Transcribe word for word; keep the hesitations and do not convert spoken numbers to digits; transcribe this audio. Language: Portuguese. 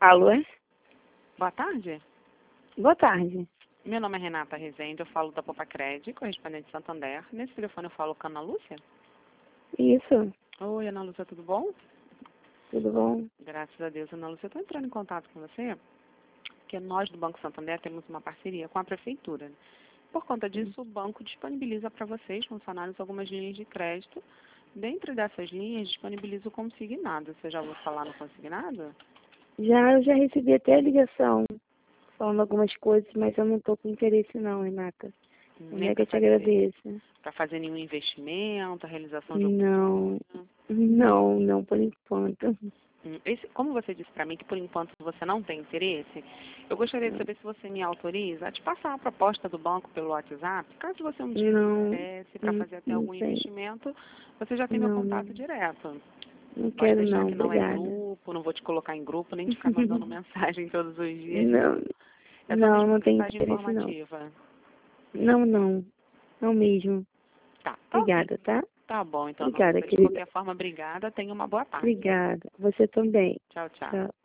Alô? é? Boa tarde. Boa tarde. Meu nome é Renata Rezende, eu falo da Popacred, correspondente de Santander. Nesse telefone eu falo com a Ana Lúcia. Isso, Oi, Ana Lúcia, tudo bom? tudo bom? Graças a Deus, Ana Lúcia. Eu estou entrando em contato com você, porque nós do Banco Santander temos uma parceria com a Prefeitura. Por conta disso, o banco disponibiliza para vocês, funcionários, algumas linhas de crédito. Dentro dessas linhas, disponibiliza o consignado. Você já ouviu falar no consignado? Já, eu já recebi até a ligação falando algumas coisas, mas eu não estou com interesse não, Renata. Nem Mega para te fazer, agradeço. para fazer nenhum investimento, a realização de algum Não, sonho. não, não por enquanto. Hum, Esse, como você disse para mim que por enquanto você não tem interesse, eu gostaria de saber se você me autoriza a te passar a proposta do banco pelo WhatsApp. Caso você um dia Não, se interesse para não, fazer até não algum sei. investimento, você já tem meu Não, contato não, direto. não Pode quero deixar não, que não é obrigada. grupo, não vou te colocar em grupo, nem te ficar mandando mensagem todos os dias. Não, É só não, mesmo não tenho mensagem interesse não. informativa. Não, não, não mesmo. Tá, tá ok. Obrigada, tá? Tá bom, então, Ana Obrigada, Lúcia. De querida. qualquer forma, obrigada. Tenha uma boa tarde. Obrigada. Você também. Tchau, tchau. Tchau.